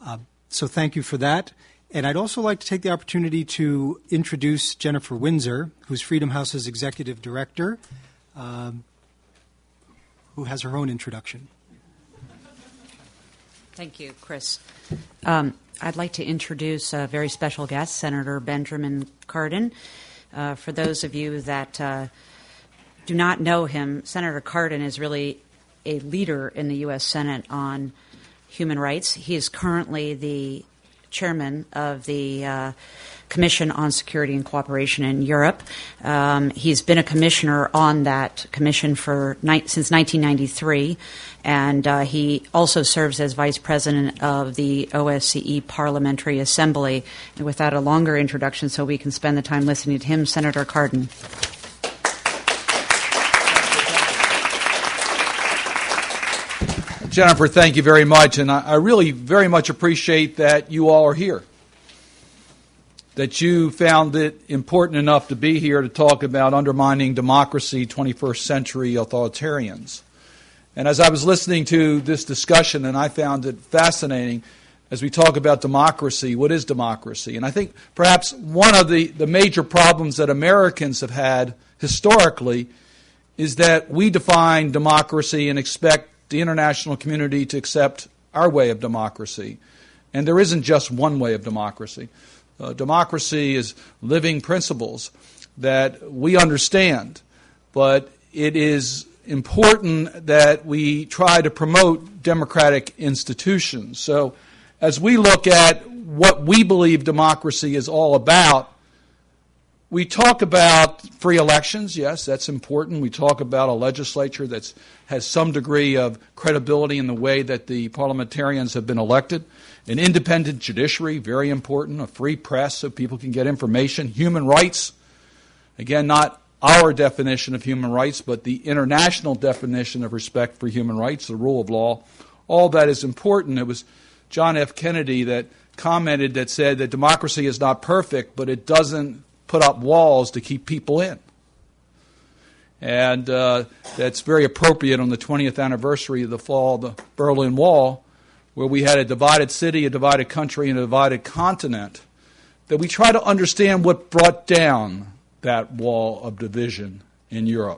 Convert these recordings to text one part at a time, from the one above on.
So thank you for that. And I'd also like to take the opportunity to introduce Jennifer Windsor, who's Freedom House's executive director, who has her own introduction. Thank you, Chris. I'd like to introduce a very special guest, Senator Benjamin Cardin. For those of you that do not know him, Senator Cardin is really a leader in the U.S. Senate on human rights. He is currently the chairman of the Commission on Security and Cooperation in Europe. He's been a commissioner on that commission since 1993, and he also serves as vice president of the OSCE Parliamentary Assembly. And without a longer introduction, so we can spend the time listening to him, Senator Cardin. Jennifer, thank you very much, and I really very much appreciate that you all are here, that you found it important enough to be here to talk about undermining democracy, 21st century authoritarians. And as I was listening to this discussion, and I found it fascinating, as we talk about democracy, what is democracy? And I think perhaps one of the major problems that Americans have had historically is that we define democracy and expect the international community to accept our way of democracy. And there isn't just one way of democracy. Democracy is living principles that we understand, but it is important that we try to promote democratic institutions. So as we look at what we believe democracy is all about, we talk about free elections. Yes, that's important. We talk about a legislature that has some degree of credibility in the way that the parliamentarians have been elected. An independent judiciary, very important. A free press so people can get information. Human rights, again, not our definition of human rights, but the international definition of respect for human rights, the rule of law. All that is important. It was John F. Kennedy that commented, that said that democracy is not perfect, but it doesn't put up walls to keep people in. And that's very appropriate on the 20th anniversary of the fall of the Berlin Wall, where we had a divided city, a divided country, and a divided continent, that we try to understand what brought down that wall of division in Europe.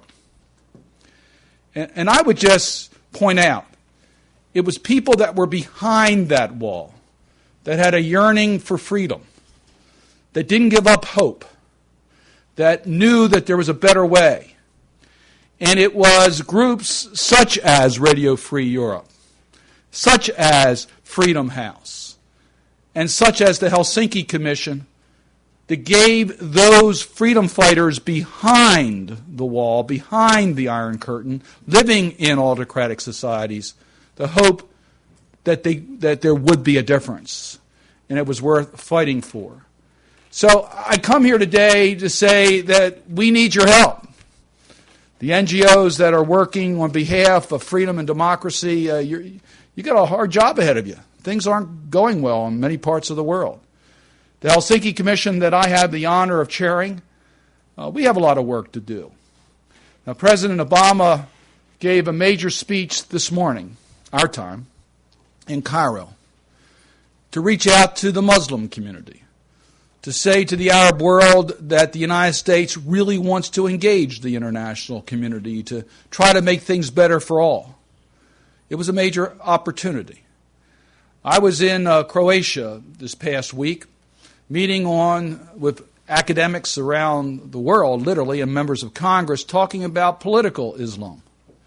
And I would just point out, it was people that were behind that wall, that had a yearning for freedom, that didn't give up hope, that knew that there was a better way. And it was groups such as Radio Free Europe, such as Freedom House, and such as the Helsinki Commission that gave those freedom fighters behind the wall, behind the Iron Curtain, living in autocratic societies, the hope that there would be a difference, and it was worth fighting for. So I come here today to say that we need your help. The NGOs that are working on behalf of freedom and democracy, you got a hard job ahead of you. Things aren't going well in many parts of the world. The Helsinki Commission that I have the honor of chairing, we have a lot of work to do. Now, President Obama gave a major speech this morning, our time, in Cairo, to reach out to the Muslim community, to say to the Arab world that the United States really wants to engage the international community to try to make things better for all. It was a major opportunity. I was in Croatia this past week, meeting with academics around the world, literally, and members of Congress, talking about political Islam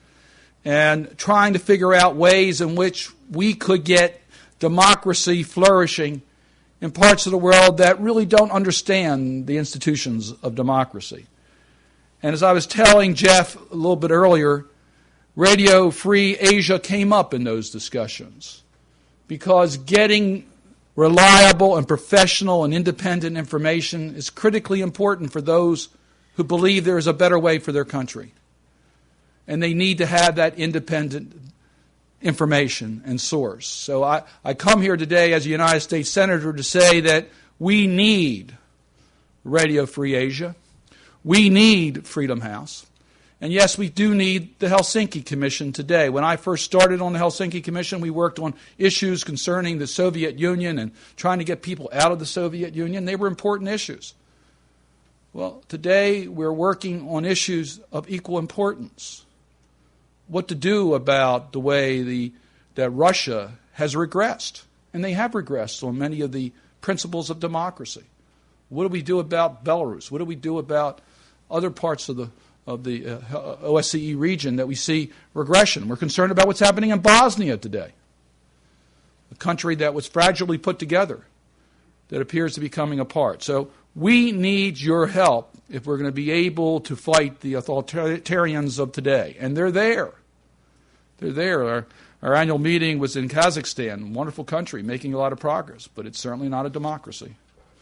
and trying to figure out ways in which we could get democracy flourishing in parts of the world that really don't understand the institutions of democracy. And as I was telling Jeff a little bit earlier, Radio Free Asia came up in those discussions because getting reliable and professional and independent information is critically important for those who believe there is a better way for their country. And they need to have that independent information and source. So I come here today as a United States Senator to say that we need Radio Free Asia. We need Freedom House. And yes, we do need the Helsinki Commission today. When I first started on the Helsinki Commission, we worked on issues concerning the Soviet Union and trying to get people out of the Soviet Union. They were important issues. Well, today we're working on issues of equal importance. What to do about the way that Russia has regressed, and they have regressed on many of the principles of democracy. What do we do about Belarus? What do we do about other parts of the OSCE region that we see regression? We're concerned about what's happening in Bosnia today, a country that was fragilely put together that appears to be coming apart. So we need your help if we're going to be able to fight the authoritarians of today. And they're there. They're there. Our annual meeting was in Kazakhstan, a wonderful country, making a lot of progress, but it's certainly not a democracy.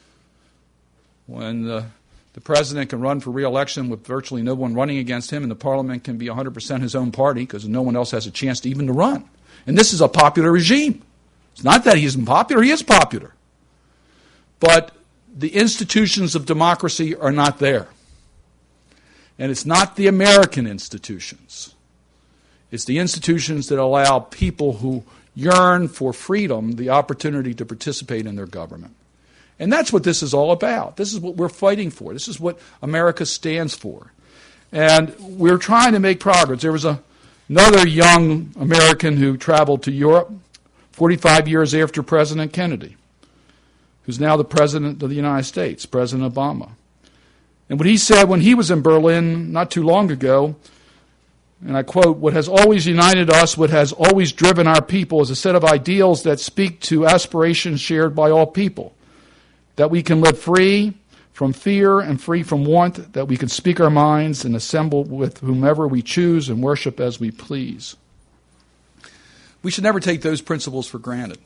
When the president can run for re-election with virtually no one running against him, and the parliament can be 100% his own party because no one else has a chance to even to run. And this is a popular regime. It's not that he isn't popular, he is popular. But the institutions of democracy are not there. And it's not the American institutions. It's the institutions that allow people who yearn for freedom the opportunity to participate in their government. And that's what this is all about. This is what we're fighting for. This is what America stands for. And we're trying to make progress. There was another young American who traveled to Europe 45 years after President Kennedy, who's now the President of the United States, President Obama. And what he said when he was in Berlin not too long ago, and I quote, "What has always united us, what has always driven our people is a set of ideals that speak to aspirations shared by all people. That we can live free from fear and free from want, that we can speak our minds and assemble with whomever we choose and worship as we please." We should never take those principles for granted.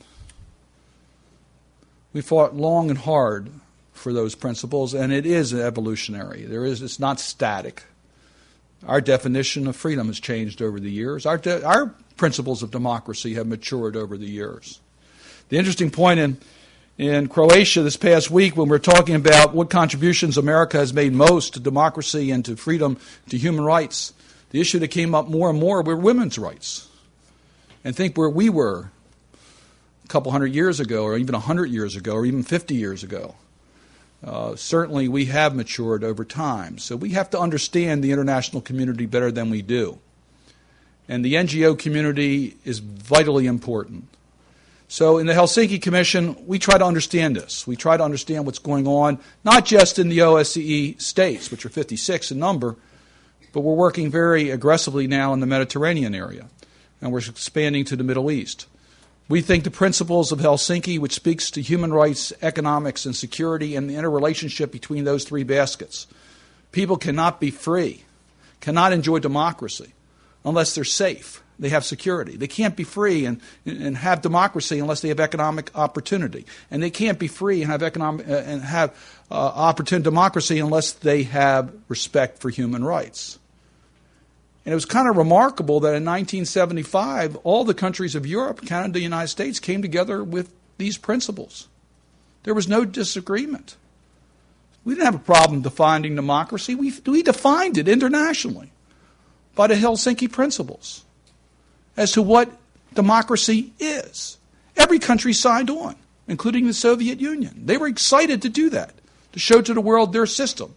We fought long and hard for those principles, and it is evolutionary. It's not static. Our definition of freedom has changed over the years. Our principles of democracy have matured over the years. The interesting point in Croatia this past week, when we're talking about what contributions America has made most to democracy and to freedom, to human rights, the issue that came up more and more were women's rights. And think where we were a couple hundred years ago, or even 100 years ago, or even 50 years ago. Certainly we have matured over time. So we have to understand the international community better than we do. And the NGO community is vitally important. So in the Helsinki Commission, we try to understand this. We try to understand what's going on, not just in the OSCE states, which are 56 in number, but we're working very aggressively now in the Mediterranean area, and we're expanding to the Middle East. We think the principles of Helsinki, which speaks to human rights, economics, and security, and the interrelationship between those three baskets. People cannot be free, cannot enjoy democracy unless they're safe. They have security. They can't be free and have democracy unless they have economic opportunity. And they can't be free and have opportunity democracy unless they have respect for human rights. And it was kind of remarkable that in 1975, all the countries of Europe, Canada, the United States, came together with these principles. There was no disagreement. We didn't have a problem defining democracy. We defined it internationally by the Helsinki principles as to what democracy is. Every country signed on, including the Soviet Union. They were excited to do that, to show to the world their system,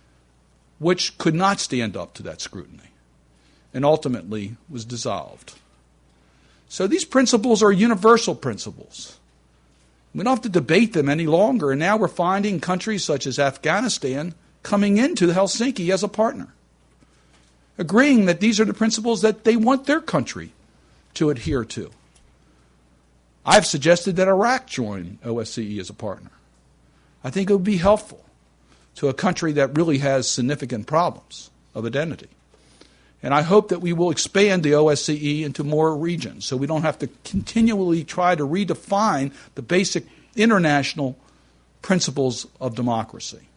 which could not stand up to that scrutiny, and ultimately was dissolved. So these principles are universal principles. We don't have to debate them any longer, and now we're finding countries such as Afghanistan coming into Helsinki as a partner, agreeing that these are the principles that they want their country to adhere to. I've suggested that Iraq join OSCE as a partner. I think it would be helpful to a country that really has significant problems of identity. And I hope that we will expand the OSCE into more regions so we don't have to continually try to redefine the basic international principles of democracy.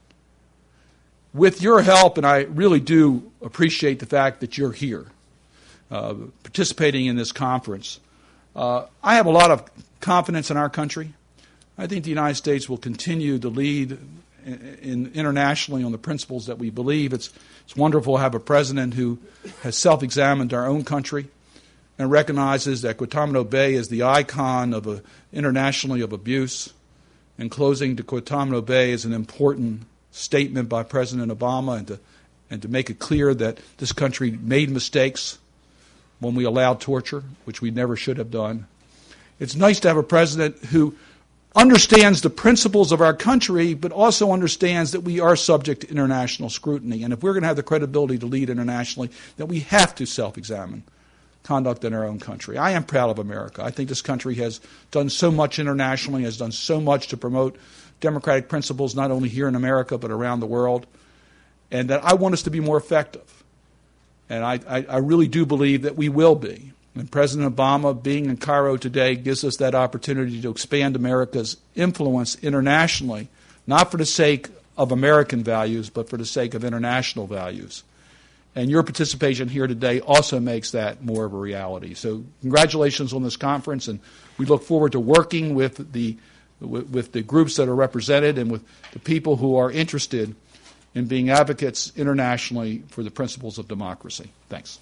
With your help, and I really do appreciate the fact that you're here participating in this conference, I have a lot of confidence in our country. I think the United States will continue to lead internationally on the principles that we believe. It's wonderful to have a president who has self-examined our own country and recognizes that Guantanamo Bay is the icon of internationally of abuse. And closing to Guantanamo Bay is an important statement by President Obama, and to make it clear that this country made mistakes when we allowed torture, which we never should have done. It's nice to have a president who understands the principles of our country, but also understands that we are subject to international scrutiny. And if we're going to have the credibility to lead internationally, then we have to self-examine conduct in our own country. I am proud of America. I think this country has done so much internationally, has done so much to promote democratic principles, not only here in America, but around the world, and that I want us to be more effective. And I really do believe that we will be. And President Obama, being in Cairo today, gives us that opportunity to expand America's influence internationally, not for the sake of American values, but for the sake of international values. And your participation here today also makes that more of a reality. So congratulations on this conference, and we look forward to working with the groups that are represented and with the people who are interested in being advocates internationally for the principles of democracy. Thanks.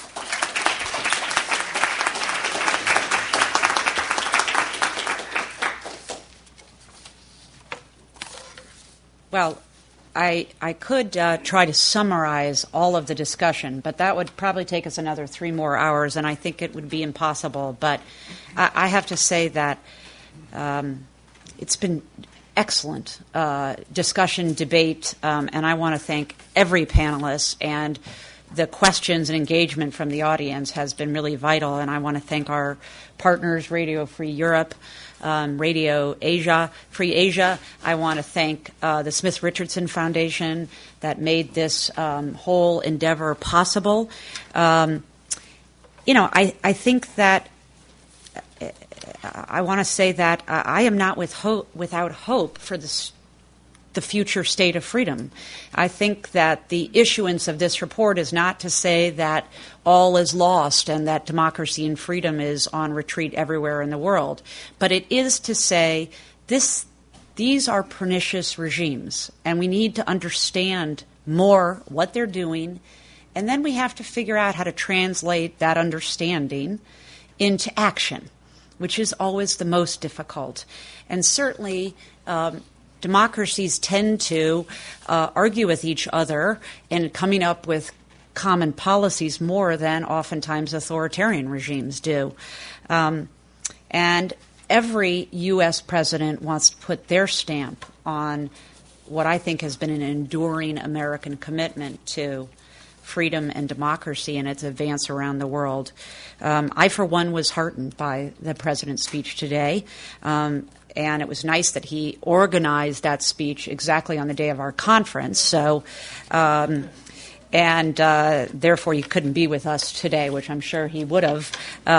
Well, I could try to summarize all of the discussion, but that would probably take us another 3 more hours, and I think it would be impossible. But I have to say that it's been excellent discussion, debate, and I want to thank every panelist, and the questions and engagement from the audience has been really vital, and I want to thank our partners, Radio Free Europe, Radio Asia, Free Asia. I want to thank the Smith Richardson Foundation that made this whole endeavor possible. I think that I want to say that I am not without hope for the future state of freedom. I think that the issuance of this report is not to say that all is lost and that democracy and freedom is on retreat everywhere in the world, but it is to say these are pernicious regimes, and we need to understand more what they're doing, and then we have to figure out how to translate that understanding into action, which is always the most difficult. And certainly democracies tend to argue with each other in coming up with common policies more than oftentimes authoritarian regimes do. And every U.S. president wants to put their stamp on what I think has been an enduring American commitment to freedom and democracy and its advance around the world. I, for one, was heartened by the president's speech today. And it was nice that he organized that speech exactly on the day of our conference. So, therefore, he couldn't be with us today, which I'm sure he would have.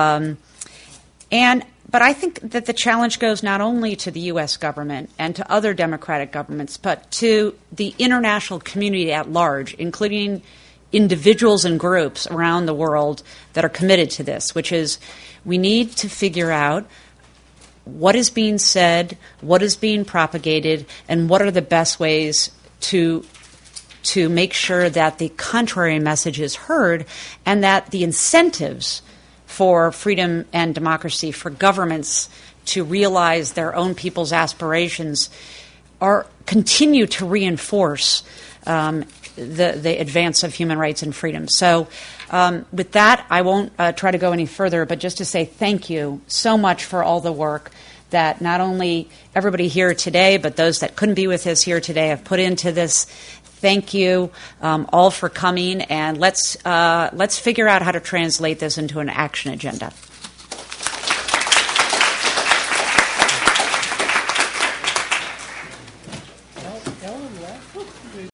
But I think that the challenge goes not only to the U.S. government and to other democratic governments, but to the international community at large, including individuals and groups around the world that are committed to this, which is we need to figure out what is being said, what is being propagated, and what are the best ways to make sure that the contrary message is heard and that the incentives for freedom and democracy, for governments to realize their own people's aspirations continue to reinforce the advance of human rights and freedom. So with that, I won't try to go any further, but just to say thank you so much for all the work that not only everybody here today, but those that couldn't be with us here today have put into this. Thank you all for coming, and let's figure out how to translate this into an action agenda.